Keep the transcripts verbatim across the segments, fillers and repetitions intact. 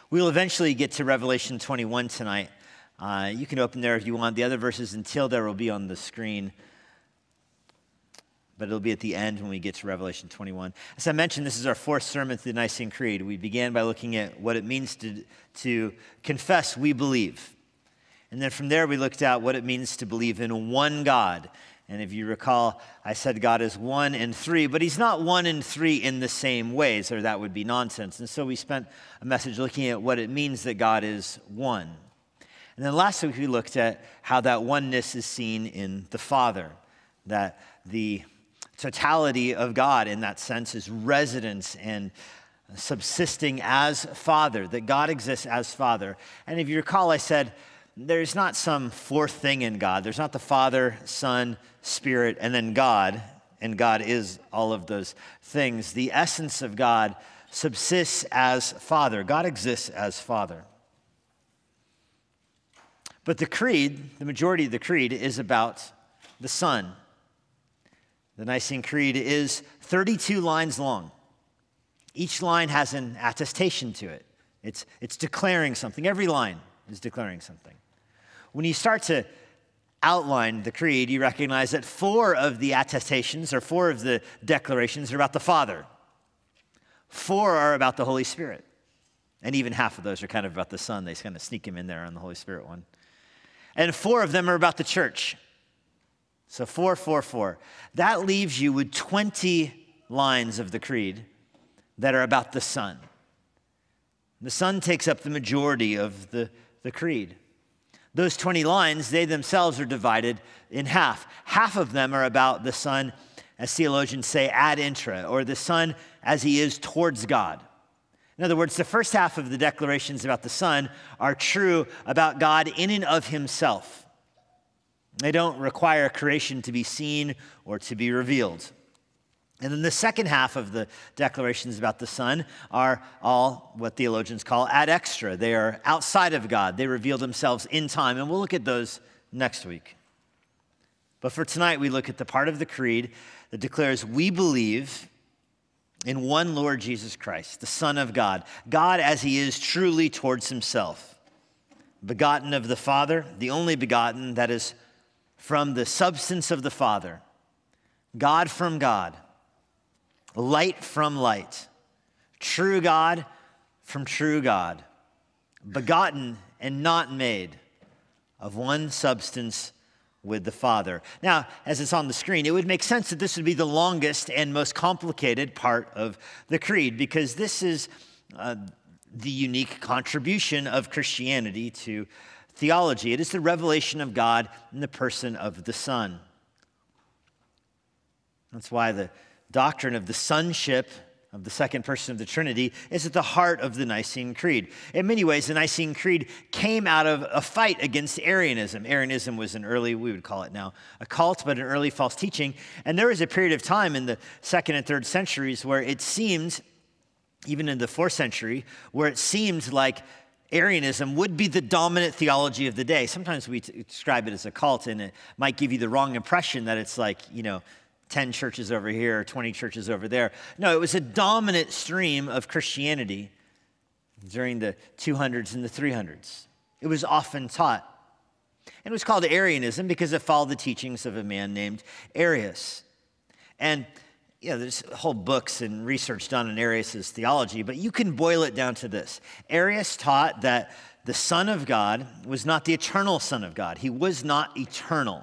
We'll eventually get to Revelation twenty-one tonight. Uh, you can open there if you want. The other verses until there will be on the screen, but it'll be at the end when we get to Revelation twenty-one. As I mentioned, this is our fourth sermon through the Nicene Creed. We began by looking at what it means to, to confess we believe. And then from there, we looked at what it means to believe in one God. And if you recall, I said God is one and three, but he's not one and three in the same ways, or that would be nonsense. And so we spent a message looking at what it means that God is one. And then last week, we looked at how that oneness is seen in the Father, that the totality of God in that sense is residence and subsisting as Father, that God exists as Father. And if you recall, I said, there's not some fourth thing in God. There's not the Father, Son, Spirit, and then God, and God is all of those things. The essence of God subsists as Father. God exists as Father. But the creed, the majority of the creed, is about the Son. The Nicene Creed is thirty-two lines long. Each line has an attestation to it. It's, it's declaring something. Every line is declaring something. When you start to outline the creed, you recognize that four of the attestations or four of the declarations are about the Father. Four are about the Holy Spirit. And even half of those are kind of about the Son. They kind of sneak him in there on the Holy Spirit one. And four of them are about the church. So four, four, four. That leaves you with twenty lines of the creed that are about the Son. The Son takes up the majority of the, the creed. Those twenty lines, they themselves are divided in half. Half of them are about the Son, as theologians say, ad intra, or the Son as he is towards God. In other words, the first half of the declarations about the Son are true about God in and of himself. They don't require creation to be seen or to be revealed. And then the second half of the declarations about the Son are all what theologians call ad extra. They are outside of God. They reveal themselves in time. And we'll look at those next week. But for tonight, we look at the part of the creed that declares we believe in one Lord Jesus Christ, the Son of God, God as he is truly towards himself, begotten of the Father, the only begotten, that is from the substance of the Father, God from God, light from light, true God from true God, begotten and not made, of one substance with the Father. Now, as it's on the screen, it would make sense that this would be the longest and most complicated part of the creed, because this is uh, the unique contribution of Christianity to theology. It is the revelation of God in the person of the Son. That's why the doctrine of the sonship of the second person of the Trinity is at the heart of the Nicene Creed. In many ways, the Nicene Creed came out of a fight against Arianism. Arianism was an early, we would call it now, a cult, but an early false teaching. And there was a period of time in the second and third centuries where it seemed, even in the fourth century, where it seemed like Arianism would be the dominant theology of the day. Sometimes we t- describe it as a cult, and it might give you the wrong impression that it's like, you know, ten churches over here, or twenty churches over there. No, it was a dominant stream of Christianity during the two hundreds and the three hundreds. It was often taught. And it was called Arianism because it followed the teachings of a man named Arius. And, you know, there's whole books and research done on Arius' theology, but you can boil it down to this. Arius taught that the Son of God was not the eternal Son of God. He was not eternal.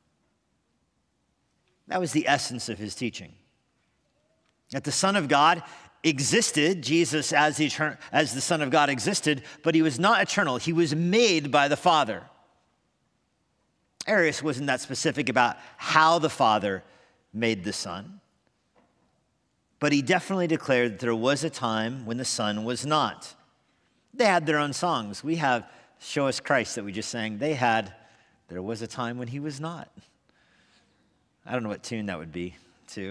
That was the essence of his teaching. That the Son of God existed, Jesus as the, etern- as the Son of God existed, but he was not eternal. He was made by the Father. Arius wasn't that specific about how the Father made the Son, but he definitely declared that there was a time when the Son was not. They had their own songs. We have Show Us Christ that we just sang. They had There Was a Time When He Was Not. I don't know what tune that would be, too.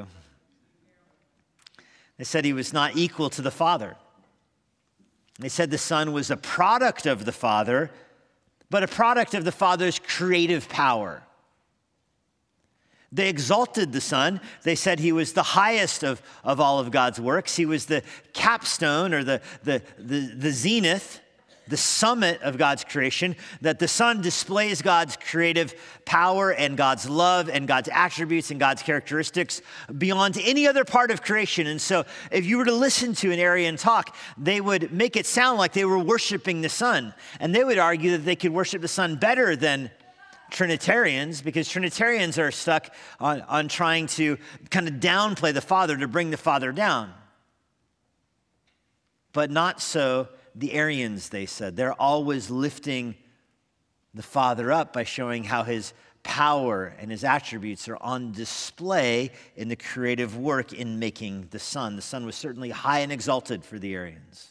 They said he was not equal to the Father. They said the Son was a product of the Father, but a product of the Father's creative power. They exalted the Son. They said he was the highest of, of all of God's works. He was the capstone or the, the, the, the zenith, the summit of God's creation, that the Son displays God's creative power and God's love and God's attributes and God's characteristics beyond any other part of creation. And so if you were to listen to an Arian talk, they would make it sound like they were worshiping the Son. And they would argue that they could worship the Son better than Trinitarians, because Trinitarians are stuck on, on trying to kind of downplay the Father to bring the Father down. But not so the Arians, they said. They're always lifting the Father up by showing how his power and his attributes are on display in the creative work in making the Son. The Son was certainly high and exalted for the Arians.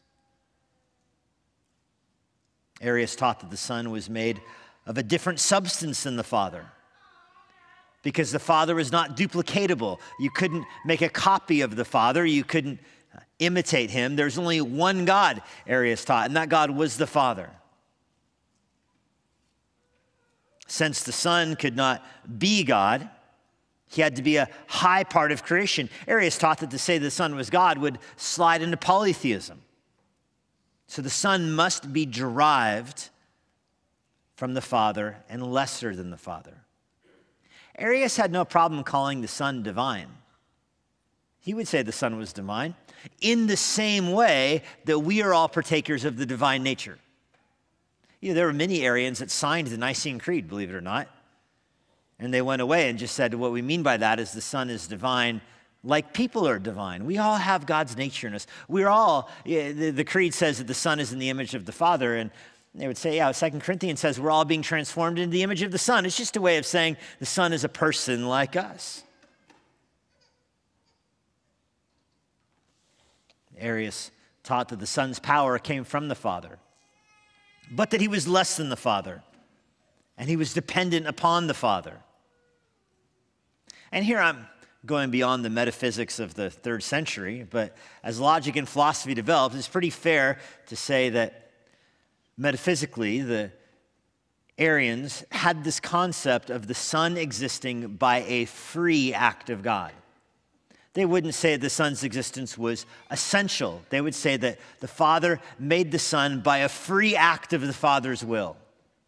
Arius taught that the Son was made of a different substance than the Father, because the Father was not duplicatable. You couldn't make a copy of the Father. You couldn't imitate him. There's only one God, Arius taught, and that God was the Father. Since the Son could not be God, he had to be a high part of creation. Arius taught that to say the Son was God would slide into polytheism. So the Son must be derived from the Father and lesser than the Father. Arius had no problem calling the Son divine. He would say the Son was divine in the same way that we are all partakers of the divine nature. You know, there were many Arians that signed the Nicene Creed, believe it or not, and they went away and just said, what we mean by that is the Son is divine like people are divine. We all have God's nature in us. We're all, yeah, the, the Creed says that the Son is in the image of the Father, and they would say, yeah, Second Corinthians says we're all being transformed into the image of the Son. It's just a way of saying the Son is a person like us. Arius taught that the Son's power came from the Father, but that he was less than the Father, and he was dependent upon the Father. And here I'm going beyond the metaphysics of the third century, but as logic and philosophy developed, it's pretty fair to say that metaphysically, the Arians had this concept of the Son existing by a free act of God. They wouldn't say the Son's existence was essential. They would say that the Father made the Son by a free act of the Father's will.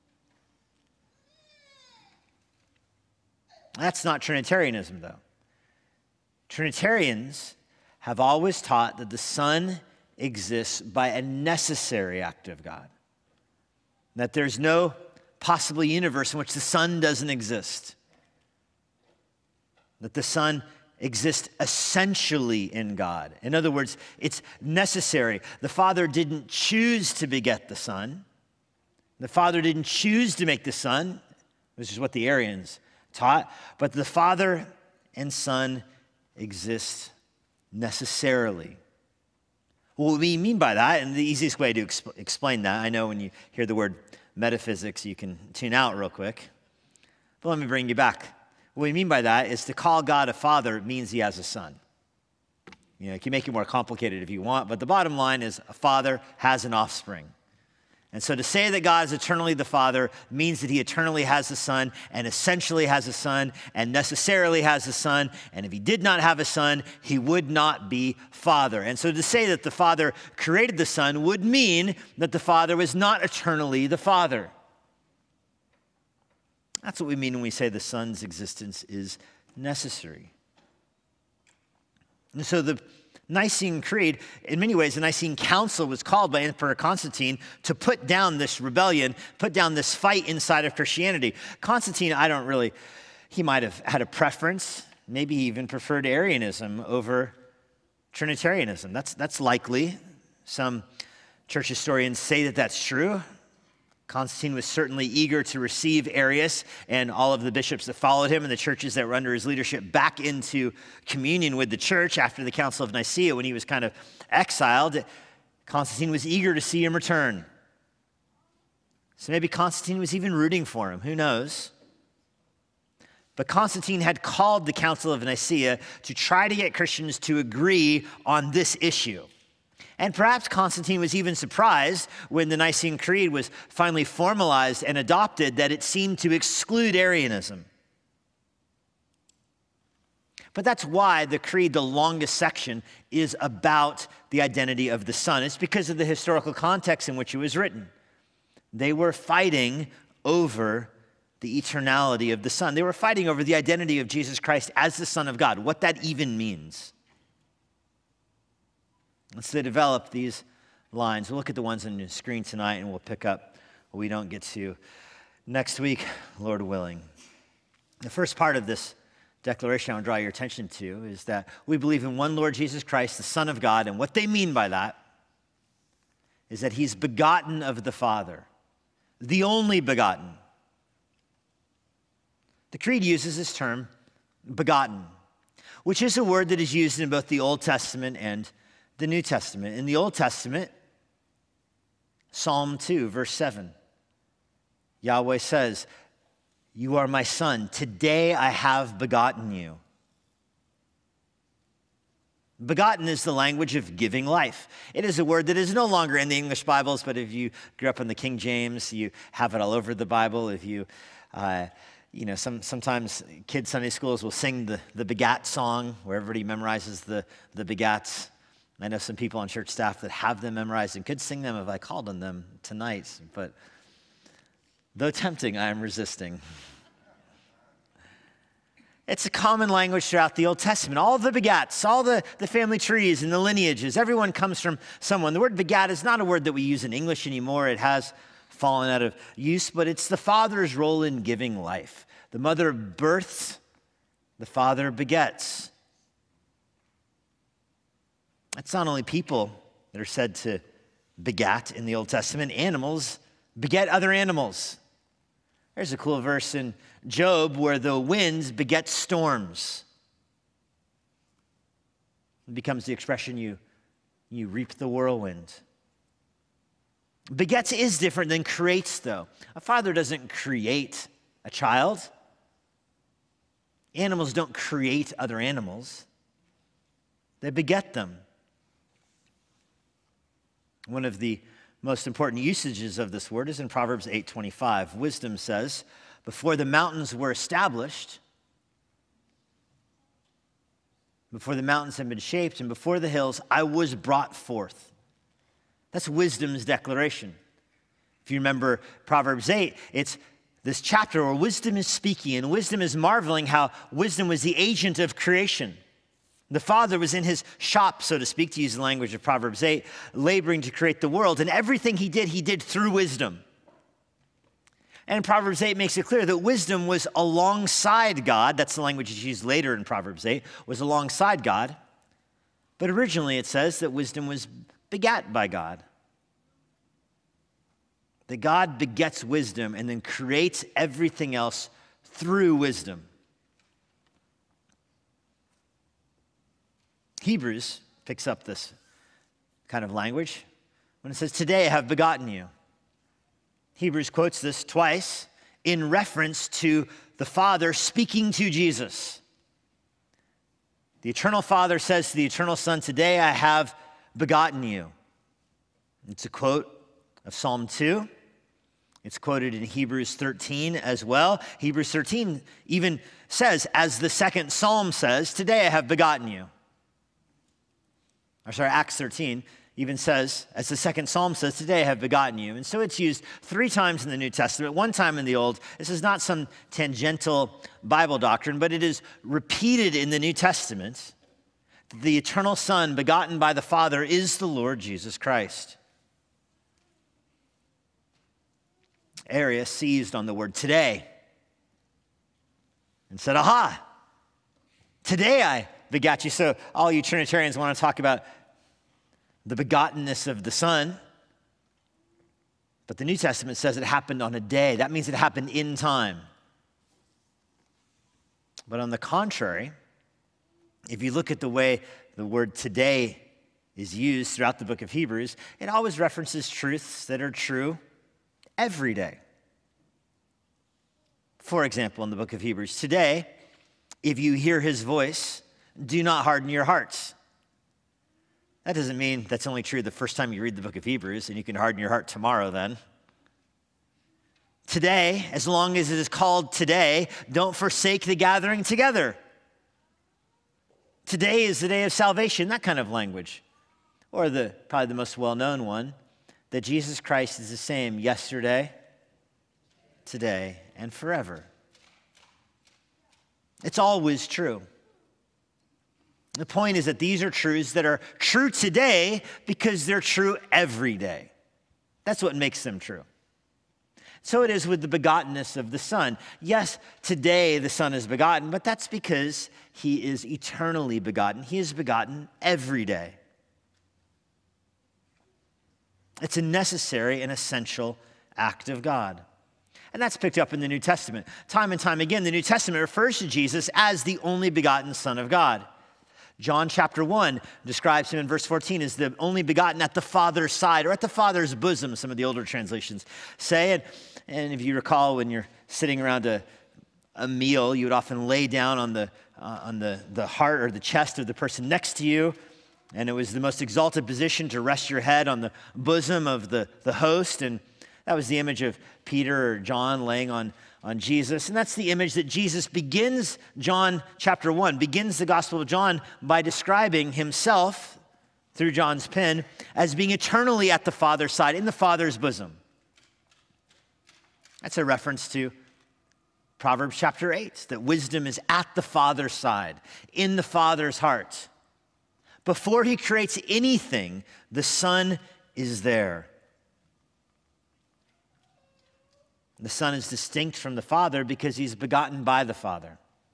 That's not Trinitarianism, though. Trinitarians have always taught that the Son exists by a necessary act of God. That there's no possible universe in which the Son doesn't exist. That the Son exists essentially in God. In other words, it's necessary. The Father didn't choose to beget the Son. The Father didn't choose to make the Son, which is what the Arians taught. But the Father and Son exist necessarily. What we mean by that, and the easiest way to exp- explain that, I know when you hear the word metaphysics, you can tune out real quick. But let me bring you back. What we mean by that is to call God a father means he has a son. You know, you can make it more complicated if you want, but the bottom line is a father has an offspring. And so to say that God is eternally the Father means that he eternally has a Son and essentially has a Son and necessarily has a Son. And if he did not have a Son, he would not be Father. And so to say that the Father created the Son would mean that the Father was not eternally the Father. That's what we mean when we say the Son's existence is necessary. And so the Nicene Creed, in many ways, the Nicene Council was called by Emperor Constantine to put down this rebellion, put down this fight inside of Christianity. Constantine, I don't really, he might have had a preference. Maybe he even preferred Arianism over Trinitarianism. That's, that's likely. Some church historians say that that's true. Constantine was certainly eager to receive Arius and all of the bishops that followed him and the churches that were under his leadership back into communion with the church after the Council of Nicaea when he was kind of exiled. Constantine was eager to see him return. So maybe Constantine was even rooting for him. Who knows? But Constantine had called the Council of Nicaea to try to get Christians to agree on this issue. And perhaps Constantine was even surprised when the Nicene Creed was finally formalized and adopted that it seemed to exclude Arianism. But that's why the creed, the longest section, is about the identity of the Son. It's because of the historical context in which it was written. They were fighting over the eternality of the Son. They were fighting over the identity of Jesus Christ as the Son of God, what that even means. Let's develop these lines. We'll look at the ones on the screen tonight, and we'll pick up what we don't get to next week, Lord willing. The first part of this declaration I want to draw your attention to is that we believe in one Lord Jesus Christ, the Son of God, and what they mean by that is that he's begotten of the Father, the only begotten. The creed uses this term, begotten, which is a word that is used in both the Old Testament and the New Testament. In the Old Testament, Psalm two, verse seven, Yahweh says, "You are my son. Today I have begotten you." Begotten is the language of giving life. It is a word that is no longer in the English Bibles, but if you grew up in the King James, you have it all over the Bible. If you, uh, you know, some, sometimes kids' Sunday schools will sing the, the begat song, where everybody memorizes the, the begats. I know some people on church staff that have them memorized and could sing them if I called on them tonight, but though tempting, I am resisting. It's a common language throughout the Old Testament. All the begats, all the, the family trees and the lineages, everyone comes from someone. The word begat is not a word that we use in English anymore. It has fallen out of use, but it's the father's role in giving life. The mother births, the father begets. It's not only people that are said to begat in the Old Testament. Animals beget other animals. There's a cool verse in Job where the winds beget storms. It becomes the expression, you, you reap the whirlwind. Begets is different than creates, though. A father doesn't create a child. Animals don't create other animals. They beget them. One of the most important usages of this word is in Proverbs eight twenty-five. Wisdom says, "Before the mountains were established, before the mountains had been shaped, and before the hills, I was brought forth." That's wisdom's declaration. If you remember Proverbs eight, it's this chapter where wisdom is speaking, and wisdom is marveling how wisdom was the agent of creation. The Father was in his shop, so to speak, to use the language of Proverbs eight, laboring to create the world, and everything he did, he did through wisdom. And Proverbs eight makes it clear that wisdom was alongside God. That's the language that's used later in Proverbs eight, was alongside God. But originally it says that wisdom was begat by God. That God begets wisdom and then creates everything else through wisdom. Hebrews picks up this kind of language when it says, "Today I have begotten you." Hebrews quotes this twice in reference to the Father speaking to Jesus. The eternal Father says to the eternal Son, "Today I have begotten you." It's a quote of Psalm two. It's quoted in Hebrews thirteen as well. Hebrews thirteen even says, as the second Psalm says, "Today I have begotten you." Or sorry, Acts thirteen even says, as the second Psalm says, "Today I have begotten you." And so it's used three times in the New Testament, one time in the Old. This is not some tangential Bible doctrine, but it is repeated in the New Testament. The eternal Son, begotten by the Father, is the Lord Jesus Christ. Arius seized on the word "today" and said, "Aha, today I begat you." So all you Trinitarians want to talk about the begottenness of the Son, but the New Testament says it happened on a day. That means it happened in time. But on the contrary, if you look at the way the word "today" is used throughout the book of Hebrews, it always references truths that are true every day. For example, in the book of Hebrews, "Today, if you hear his voice, do not harden your hearts." That doesn't mean that's only true the first time you read the book of Hebrews, and you can harden your heart tomorrow then. Today, as long as it is called today, don't forsake the gathering together. Today is the day of salvation, that kind of language. Or the probably the most well-known one, that Jesus Christ is the same yesterday, today, and forever. It's always true. The point is that these are truths that are true today because they're true every day. That's what makes them true. So it is with the begottenness of the Son. Yes, today the Son is begotten, but that's because he is eternally begotten. He is begotten every day. It's a necessary and essential act of God. And that's picked up in the New Testament. Time and time again, the New Testament refers to Jesus as the only begotten Son of God. John chapter one describes him in verse fourteen as the only begotten at the Father's side, or at the Father's bosom, some of the older translations say. And, and if you recall, when you're sitting around a, a meal, you would often lay down on the, uh, on the, the heart or the chest of the person next to you. And it was the most exalted position to rest your head on the bosom of the, the host. And that was the image of Peter or John laying on, on Jesus. And that's the image that Jesus begins John chapter one, begins the Gospel of John by describing himself through John's pen as being eternally at the Father's side, in the Father's bosom. That's a reference to Proverbs chapter eight, that wisdom is at the Father's side, in the Father's heart. Before he creates anything, the Son is there. The Son is distinct from the Father because he's begotten by the Father.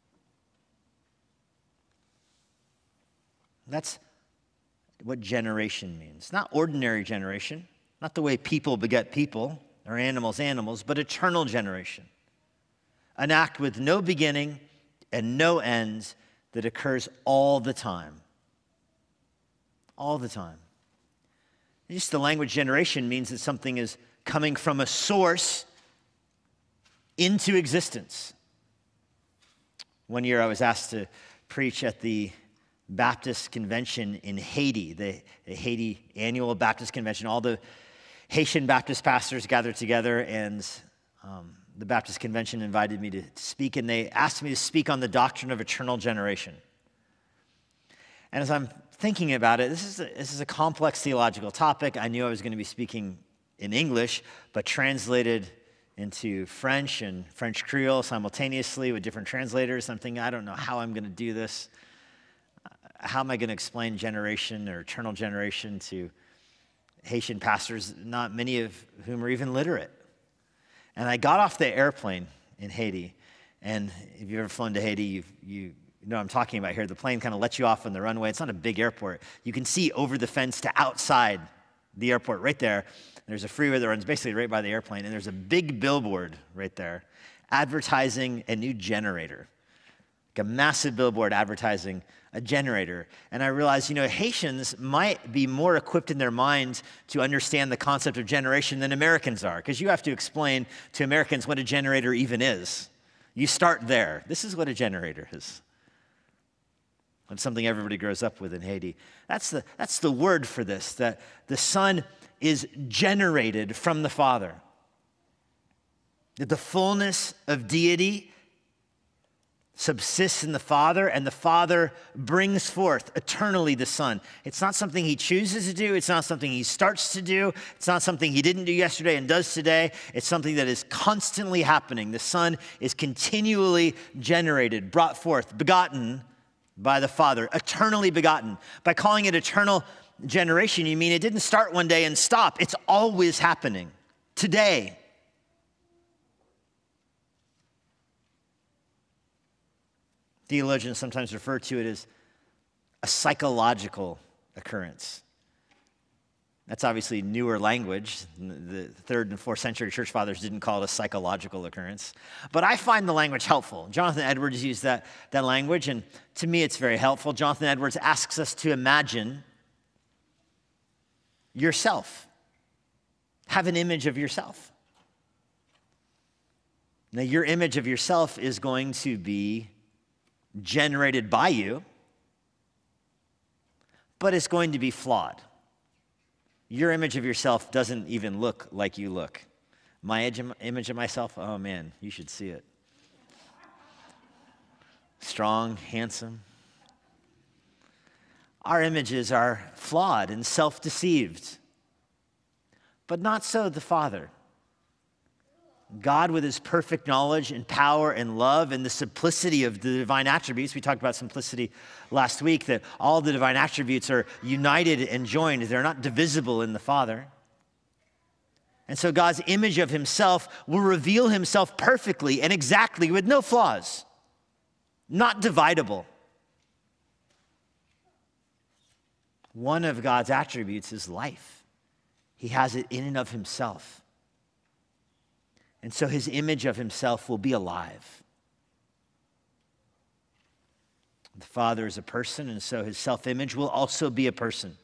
That's what generation means. Not ordinary generation, not the way people beget people, or animals animals, but eternal generation. An act with no beginning and no end that occurs all the time. All the time. Just the language generation means that something is coming from a source into existence. One year I was asked to preach at the Baptist Convention in Haiti, the, the Haiti annual Baptist Convention. All the Haitian Baptist pastors gathered together, and um, the Baptist Convention invited me to speak, and they asked me to speak on the doctrine of eternal generation. And as I'm thinking about it, this is a, this is a complex theological topic. I knew I was going to be speaking in English, but translated into French and French Creole simultaneously with different translators. I'm thinking, I don't know how I'm going to do this. How am I going to explain generation or eternal generation to Haitian pastors, not many of whom are even literate? And I got off the airplane in Haiti, and if you've ever flown to Haiti, you've, you know what I'm talking about here. The plane kind of lets you off on the runway. It's not a big airport. You can see over the fence to outside the airport right there. There's a freeway that runs basically right by the airplane, and there's a big billboard right there advertising a new generator, like a massive billboard advertising a generator. And I realized, you know, Haitians might be more equipped in their minds to understand the concept of generation than Americans are, because you have to explain to Americans what a generator even is. You start there. This is what a generator is. It's something everybody grows up with in Haiti. That's the, that's the word for this, that the Son is generated from the Father. That the fullness of deity subsists in the Father, and the Father brings forth eternally the Son. It's not something he chooses to do. It's not something he starts to do. It's not something he didn't do yesterday and does today. It's something that is constantly happening. The Son is continually generated, brought forth, begotten by the Father, eternally begotten. By calling it eternal generation, you mean it didn't start one day and stop. It's always happening, today. Theologians sometimes refer to it as a psychological occurrence. That's obviously newer language. The third and fourth century church fathers didn't call it a psychological occurrence. But I find the language helpful. Jonathan Edwards used that, that language, and to me it's very helpful. Jonathan Edwards asks us to imagine yourself. Have an image of yourself. Now, your image of yourself is going to be generated by you, but it's going to be flawed. Your image of yourself doesn't even look like you look. My image of myself, oh man, you should see it. Strong, handsome. our images are flawed and self-deceived. But not so the Father. God, with his perfect knowledge and power and love and the simplicity of the divine attributes, we talked about simplicity last week, that all the divine attributes are united and joined. They're not divisible in the Father. And so God's image of himself will reveal himself perfectly and exactly with no flaws, not dividable. One of God's attributes is life. He has it in and of himself. And so his image of himself will be alive. The Father is a person, and so his self-image will also be a person.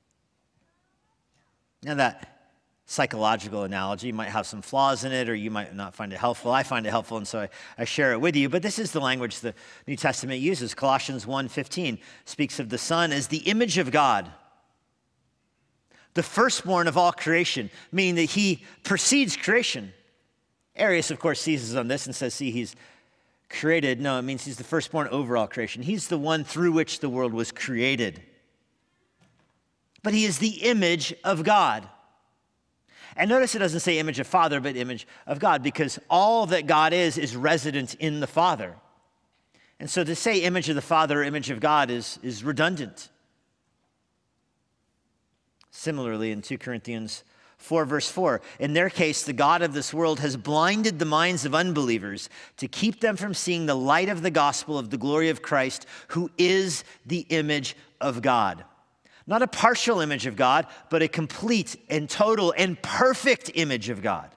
Now that psychological analogy might have some flaws in it, or you might not find it helpful. I find it helpful, and so I, I share it with you. But this is the language the New Testament uses. Colossians one fifteen speaks of the Son as the image of God, the firstborn of all creation, meaning that he precedes creation. Arius, of course, seizes on this and says, see, he's created. No, it means he's the firstborn over all creation. He's the one through which the world was created. But he is the image of God. And notice it doesn't say image of Father, but image of God, because all that God is is resident in the Father. And so to say image of the Father or image of God is, is redundant. Similarly, in two Corinthians four, verse four, in their case, the God of this world has blinded the minds of unbelievers to keep them from seeing the light of the gospel of the glory of Christ, who is the image of God. Not a partial image of God, but a complete and total and perfect image of God.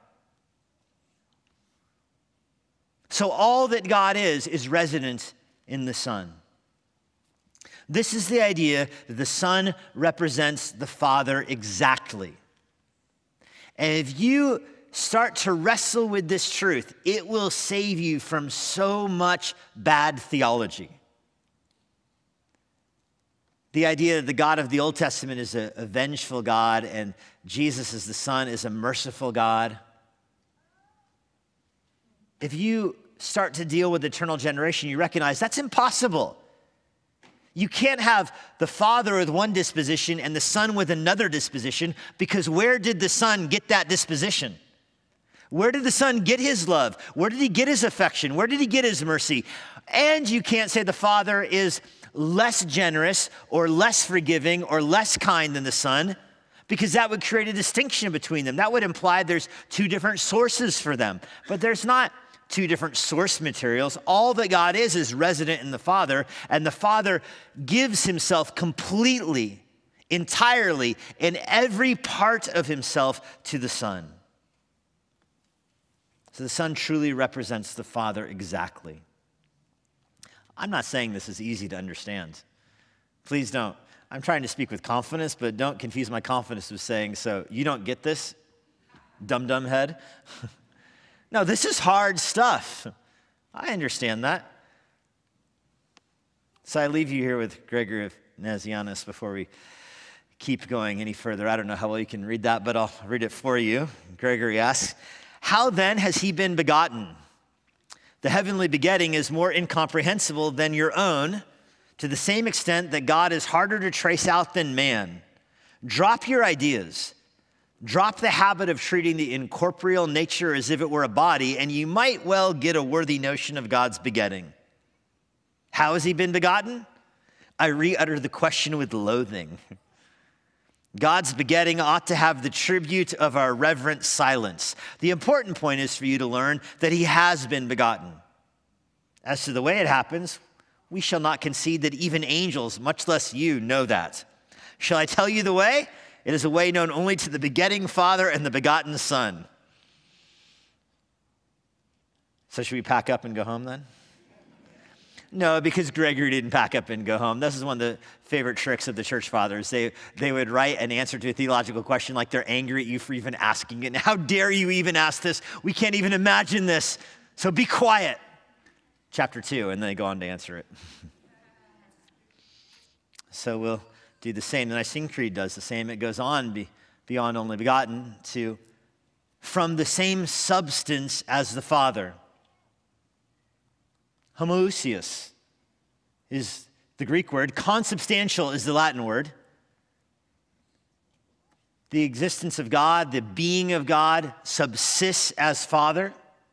So all that God is, is resident in the Son. This is the idea that the Son represents the Father exactly. And if you start to wrestle with this truth, it will save you from so much bad theology. The idea that the God of the Old Testament is a, a vengeful God and Jesus as the Son is a merciful God. If you start to deal with eternal generation, you recognize that's impossible. You can't have the Father with one disposition and the Son with another disposition, because where did the Son get that disposition? Where did the Son get his love? Where did he get his affection? Where did he get his mercy? And you can't say the Father is less generous or less forgiving or less kind than the Son, because that would create a distinction between them. That would imply there's two different sources for them. But there's not two different source materials. All that God is is resident in the Father, and the Father gives himself completely, entirely, in every part of himself to the Son. So the Son truly represents the Father exactly. I'm not saying this is easy to understand. Please don't. I'm trying to speak with confidence, but don't confuse my confidence with saying, so you don't get this, dum-dum head? No, this is hard stuff. I understand that. So I leave you here with Gregory of Nazianzus before we keep going any further. I don't know how well you can read that, but I'll read it for you. Gregory asks, how then has he been begotten? The heavenly begetting is more incomprehensible than your own, to the same extent that God is harder to trace out than man. Drop your ideas. Drop the habit of treating the incorporeal nature as if it were a body, and you might well get a worthy notion of God's begetting. How has he been begotten? I re-utter the question with loathing. God's begetting ought to have the tribute of our reverent silence. The important point is for you to learn that he has been begotten. As to the way it happens, we shall not concede that even angels, much less you, know that. Shall I tell you the way? It is a way known only to the begetting Father and the begotten Son. So should we pack up and go home then? No, because Gregory didn't pack up and go home. This is one of the favorite tricks of the church fathers. They, they would write an answer to a theological question like they're angry at you for even asking it. And how dare you even ask this? We can't even imagine this. So be quiet. Chapter two, and then they go on to answer it. So we'll do the same. The Nicene Creed does the same. It goes on be, beyond only begotten to from the same substance as the Father. Homoousios is the Greek word. Consubstantial is the Latin word. The existence of God, the being of God, subsists as Father.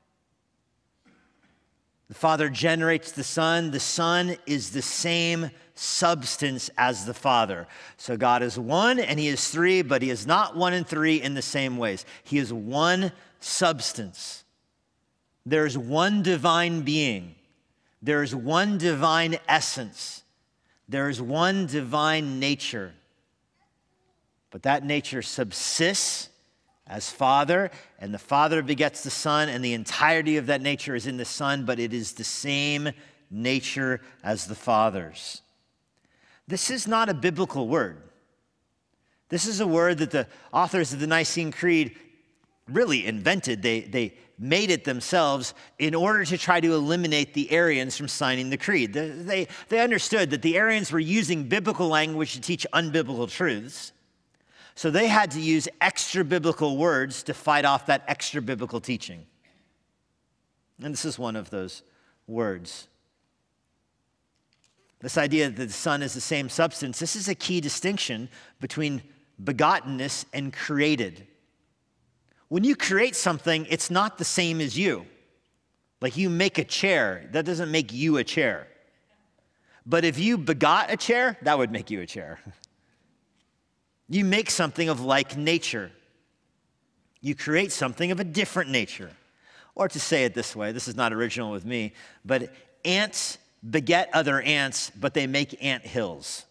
The Father generates the Son. The Son is the same substance as the Father. So God is one and he is three, but he is not one and three in the same ways. He is one substance. There's one divine being. There's one divine essence. There's one divine nature. But that nature subsists as Father, and the Father begets the Son, and the entirety of that nature is in the Son, but it is the same nature as the Father's. This is not a biblical word. This is a word that the authors of the Nicene Creed really invented. They, they made it themselves in order to try to eliminate the Arians from signing the creed. They, they, they understood that the Arians were using biblical language to teach unbiblical truths. So they had to use extra biblical words to fight off that extra biblical teaching. And this is one of those words. This idea that the Son is the same substance, this is a key distinction between begottenness and created. When you create something, it's not the same as you. Like you make a chair, that doesn't make you a chair. But if you begot a chair, that would make you a chair. You make something of like nature. You create something of a different nature. Or to say it this way, this is not original with me, but ants beget other ants, but they make ant hills.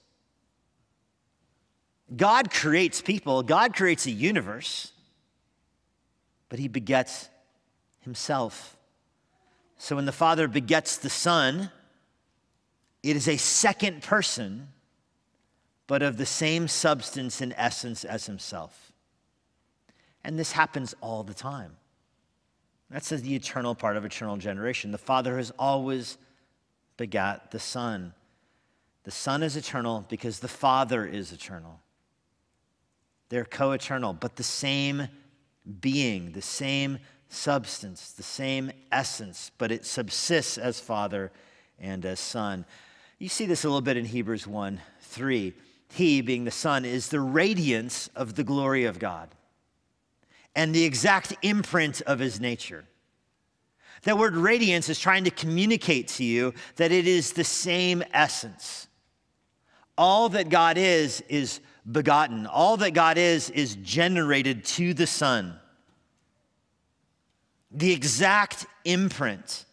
God creates people. God creates a universe, but he begets himself. So when the Father begets the Son, it is a second person, but of the same substance and essence as himself. And this happens all the time. That's the eternal part of eternal generation. The Father has always begat the Son. The Son is eternal because the Father is eternal. They're co-eternal, but the same being, the same substance, the same essence, but it subsists as Father and as Son. You see this a little bit in Hebrews one three. He, being the Son, is the radiance of the glory of God and the exact imprint of his nature. That word radiance is trying to communicate to you that it is the same essence. All that God is, is begotten. All that God is, is generated to the Son. The exact imprint.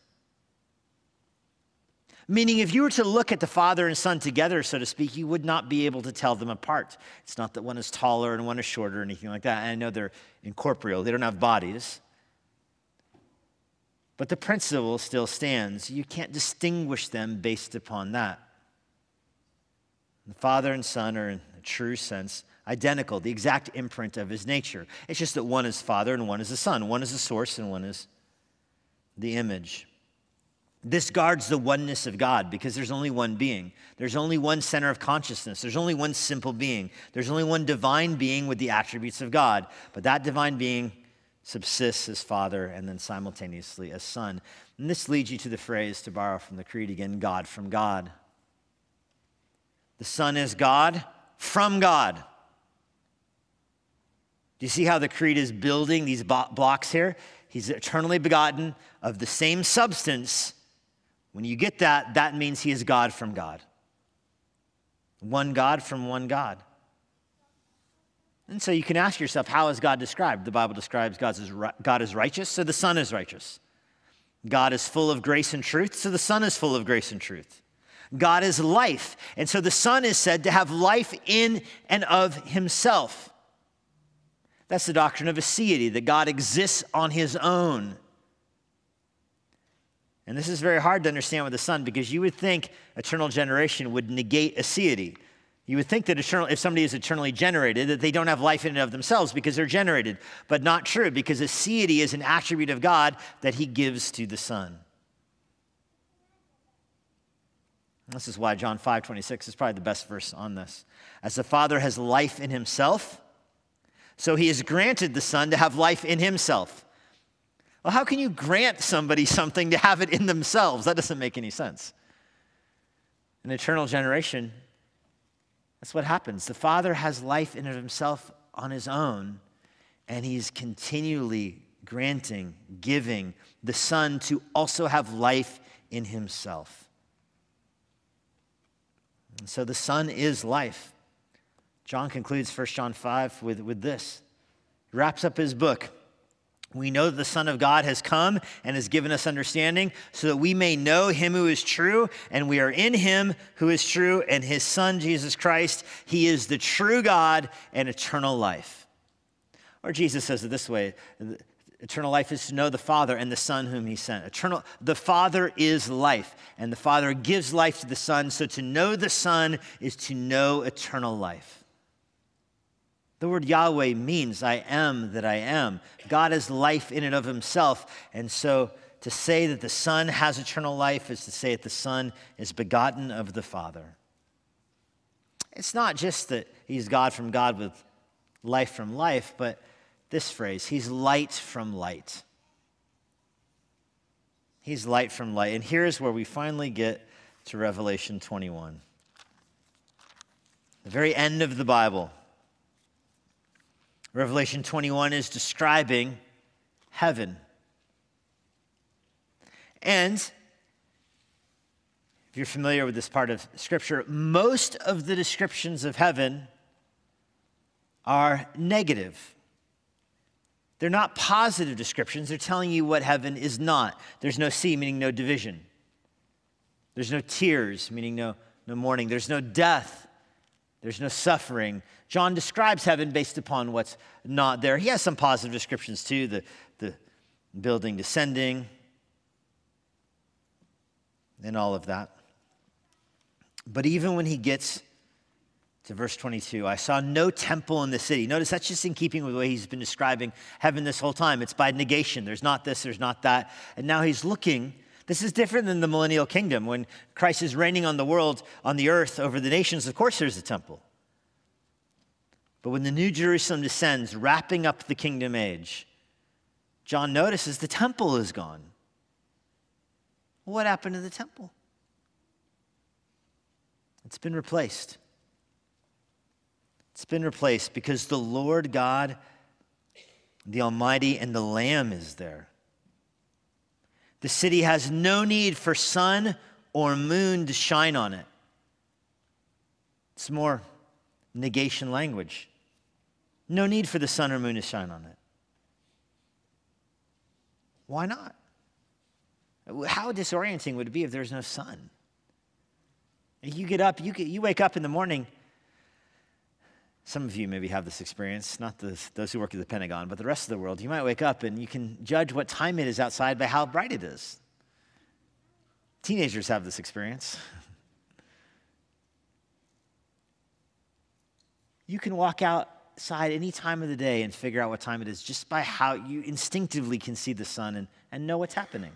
Meaning, if you were to look at the Father and Son together, so to speak, you would not be able to tell them apart. It's not that one is taller and one is shorter or anything like that. And I know they're incorporeal. They don't have bodies. But the principle still stands. You can't distinguish them based upon that. The Father and Son are, in a true sense, identical, the exact imprint of his nature. It's just that one is Father and one is the Son. One is the source and one is the image. This guards the oneness of God because there's only one being. There's only one center of consciousness. There's only one simple being. There's only one divine being with the attributes of God. But that divine being subsists as Father and then simultaneously as Son. And this leads you to the phrase, to borrow from the Creed again, God from God. The Son is God from God. Do you see how the Creed is building these blocks here? He's eternally begotten of the same substance. When you get that, that means he is God from God. One God from one God. And so you can ask yourself, how is God described? The Bible describes God as, God as righteous, so the Son is righteous. God is full of grace and truth, so the Son is full of grace and truth. God is life, and so the Son is said to have life in and of himself. That's the doctrine of aseity, that God exists on his own. And this is very hard to understand with the Son because you would think eternal generation would negate aseity. You would think that eternal, if somebody is eternally generated, that they don't have life in and of themselves because they're generated. But not true, because aseity is an attribute of God that he gives to the Son. This is why John five twenty-six is probably the best verse on this. As the Father has life in himself, so he has granted the Son to have life in himself. Well, how can you grant somebody something to have it in themselves? That doesn't make any sense. An eternal generation, that's what happens. The Father has life in and of himself on his own, and he's continually granting, giving the Son to also have life in himself. And so the Son is life. John concludes First John five with, with this. He wraps up his book. We know that the Son of God has come and has given us understanding so that we may know him who is true, and we are in him who is true, and his Son, Jesus Christ. He is the true God and eternal life. Or Jesus says it this way, eternal life is to know the Father and the Son whom he sent. Eternal, the Father is life, and the Father gives life to the Son, so to know the Son is to know eternal life. The word Yahweh means I am that I am. God is life in and of himself. And so to say that the Son has eternal life is to say that the Son is begotten of the Father. It's not just that he's God from God with life from life, but this phrase, he's light from light. He's light from light. And here's where we finally get to Revelation twenty-one. The very end of the Bible. Revelation twenty-one is describing heaven. And if you're familiar with this part of Scripture, most of the descriptions of heaven are negative. They're not positive descriptions. They're telling you what heaven is not. There's no sea, meaning no division. There's no tears, meaning no, no mourning. There's no death. There's no suffering. John describes heaven based upon what's not there. He has some positive descriptions too, the, the building descending and all of that. But even when he gets to verse twenty-two, I saw no temple in the city. Notice that's just in keeping with the way he's been describing heaven this whole time. It's by negation. There's not this, there's not that. And now he's looking. This is different than the millennial kingdom. When Christ is reigning on the world, on the earth, over the nations, of course there's a temple. But when the New Jerusalem descends, wrapping up the kingdom age, John notices the temple is gone. What happened to the temple? It's been replaced. It's been replaced because the Lord God, the Almighty, and the Lamb is there. The city has no need for sun or moon to shine on it. It's more negation language. No need for the sun or moon to shine on it. Why not? How disorienting would it be if there's no sun? You get up, you, get, you wake up in the morning. Some of you maybe have this experience, not the, those who work at the Pentagon, but the rest of the world. You might wake up and you can judge what time it is outside by how bright it is. Teenagers have this experience. You can walk outside any time of the day and figure out what time it is just by how you instinctively can see the sun and, and know what's happening.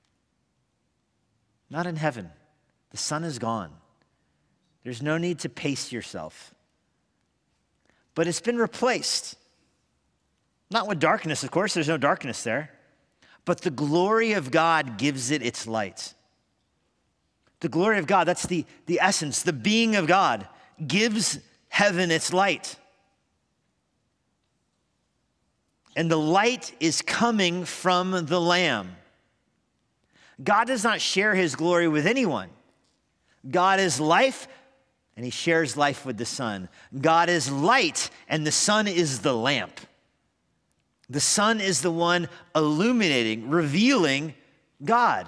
Not in heaven. The sun is gone. There's no need to pace yourself. But it's been replaced. Not with darkness, of course, there's no darkness there. But the glory of God gives it its light. The glory of God, that's the, the essence, the being of God, gives heaven its light. And the light is coming from the Lamb. God does not share his glory with anyone. God is life, and he shares life with the Son. God is light, and the Son is the lamp. The Son is the one illuminating, revealing God.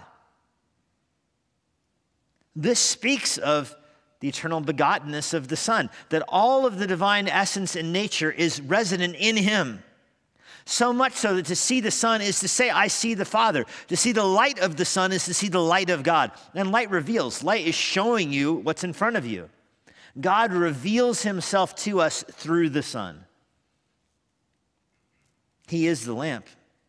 This speaks of the eternal begottenness of the Son, that all of the divine essence and nature is resident in him. So much so that to see the Son is to say, I see the Father. To see the light of the Son is to see the light of God. And light reveals. Light is showing you what's in front of you. God reveals himself to us through the Son. He is the lamp.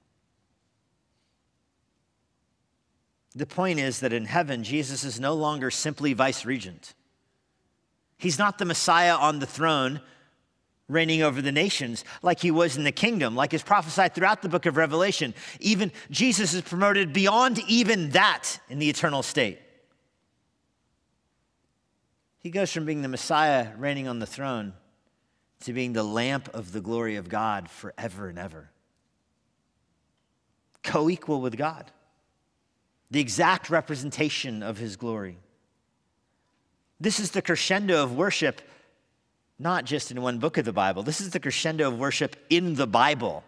The point is that in heaven, Jesus is no longer simply vice-regent. He's not the Messiah on the throne reigning over the nations like he was in the kingdom, like is prophesied throughout the book of Revelation. Even Jesus is promoted beyond even that in the eternal state. He goes from being the Messiah reigning on the throne to being the lamp of the glory of God forever and ever. Co-equal with God. The exact representation of his glory. This is the crescendo of worship, not just in one book of the Bible. This is the crescendo of worship in the Bible.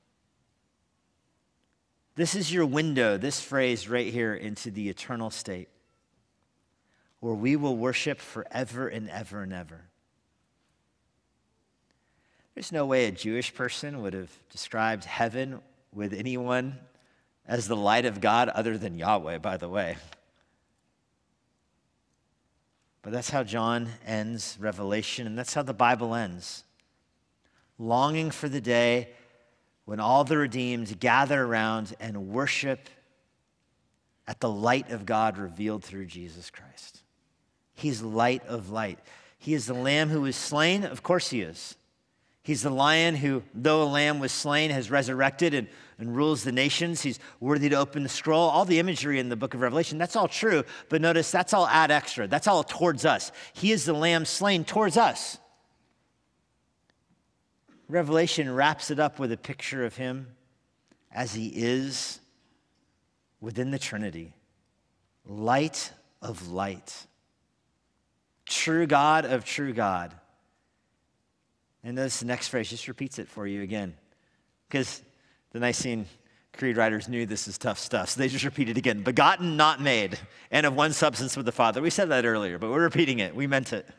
This is your window, this phrase right here, into the eternal state, where we will worship forever and ever and ever. There's no way a Jewish person would have described heaven with anyone as the light of God other than Yahweh, by the way. But that's how John ends Revelation, and that's how the Bible ends. Longing for the day when all the redeemed gather around and worship at the light of God revealed through Jesus Christ. He's light of light. He is the Lamb who was slain. Of course he is. He's the Lion who, though a lamb was slain, has resurrected and, and rules the nations. He's worthy to open the scroll. All the imagery in the book of Revelation, that's all true. But notice, that's all ad extra. That's all towards us. He is the Lamb slain towards us. Revelation wraps it up with a picture of him as he is within the Trinity. Light of light. True God of true God. And notice the next phrase just repeats it for you again. Because the Nicene Creed writers knew this is tough stuff, so they just repeat it again. Begotten, not made, and of one substance with the Father. We said that earlier, but we're repeating it. We meant it.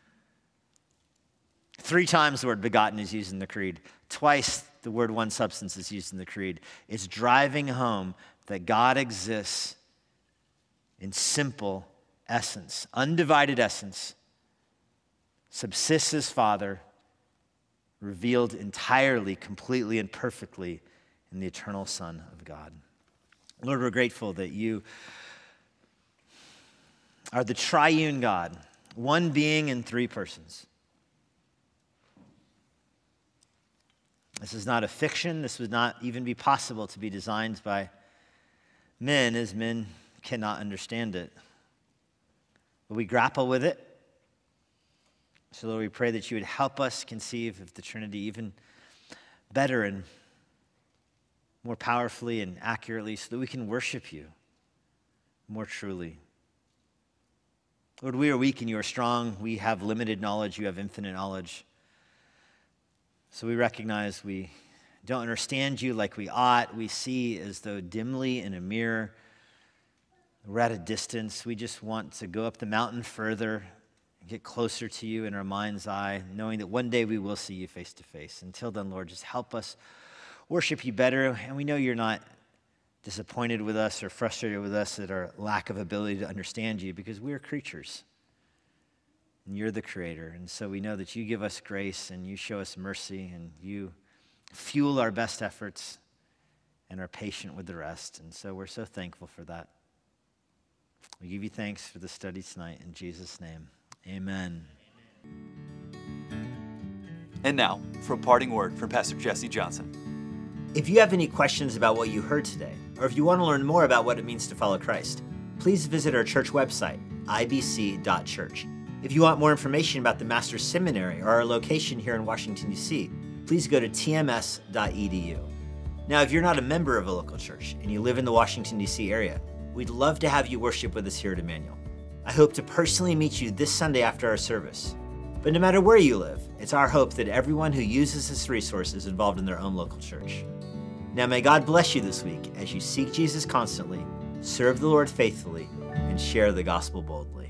Three times the word begotten is used in the Creed. Twice the word one substance is used in the Creed. It's driving home that God exists in simple essence, undivided essence, subsists as Father, revealed entirely, completely, and perfectly in the eternal Son of God. Lord, we're grateful that you are the triune God, one being in three persons. This is not a fiction. This would not even be possible to be designed by men, as men cannot understand it. But we grapple with it. So, Lord, we pray that you would help us conceive of the Trinity even better and more powerfully and accurately so that we can worship you more truly. Lord, we are weak and you are strong. We have limited knowledge. You have infinite knowledge. So we recognize we don't understand you like we ought. We see as though dimly in a mirror. We're at a distance. We just want to go up the mountain further, get closer to you in our mind's eye, knowing that one day we will see you face to face. Until then, Lord, just help us worship you better. And we know you're not disappointed with us or frustrated with us at our lack of ability to understand you, because we are creatures and you're the creator. And so we know that you give us grace and you show us mercy and you fuel our best efforts and are patient with the rest. And so we're so thankful for that. We give you thanks for the study tonight in Jesus' name. Amen. And now, for a parting word from Pastor Jesse Johnson. If you have any questions about what you heard today, or if you want to learn more about what it means to follow Christ, please visit our church website, I B C dot church. If you want more information about the Master's Seminary or our location here in Washington, D C, please go to T M S dot E D U. Now, if you're not a member of a local church and you live in the Washington, D C area, we'd love to have you worship with us here at Emmanuel. I hope to personally meet you this Sunday after our service. But no matter where you live, it's our hope that everyone who uses this resource is involved in their own local church. Now may God bless you this week as you seek Jesus constantly, serve the Lord faithfully, and share the gospel boldly.